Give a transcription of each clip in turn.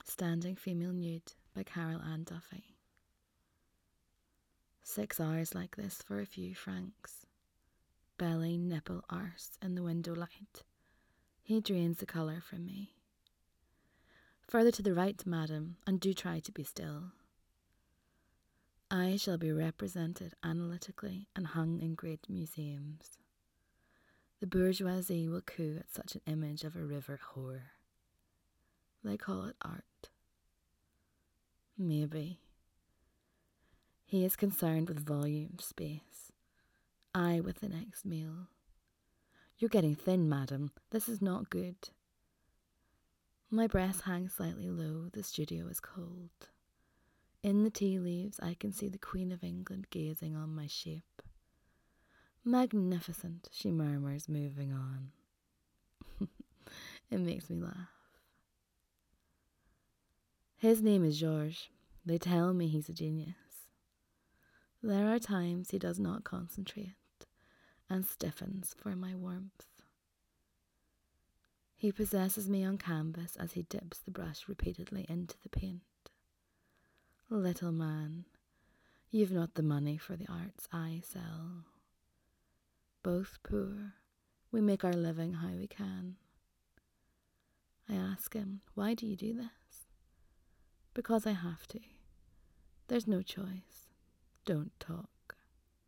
Standing Female Nude by Carol Ann Duffy. 6 hours like this for a few francs. Belly, nipple, arse in the window light. He drains the colour from me. Further to the right, madam, and do try to be still. I shall be represented analytically and hung in great museums. The bourgeoisie will coo at such an image of a river whore. They call it art. Maybe. He is concerned with volume, space. I with the next meal. You're getting thin, madam. This is not good. My breast hangs slightly low. The studio is cold. In the tea leaves, I can see the Queen of England gazing on my shape. Magnificent, she murmurs, moving on. It makes me laugh. His name is Georges. They tell me he's a genius. There are times he does not concentrate and stiffens for my warmth. He possesses me on canvas as he dips the brush repeatedly into the paint. Little man, you've not the money for the arts I sell. Both poor, we make our living how we can. I ask him, why do you do this? Because I have to. There's no choice. Don't talk.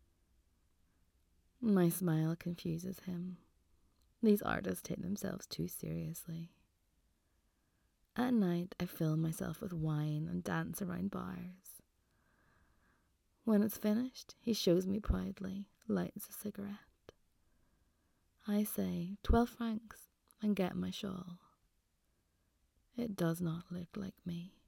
My smile confuses him. These artists take themselves too seriously. At night, I fill myself with wine and dance around bars. When it's finished, he shows me proudly, lights a cigarette. I say, 12 francs, and get my shawl. It does not look like me.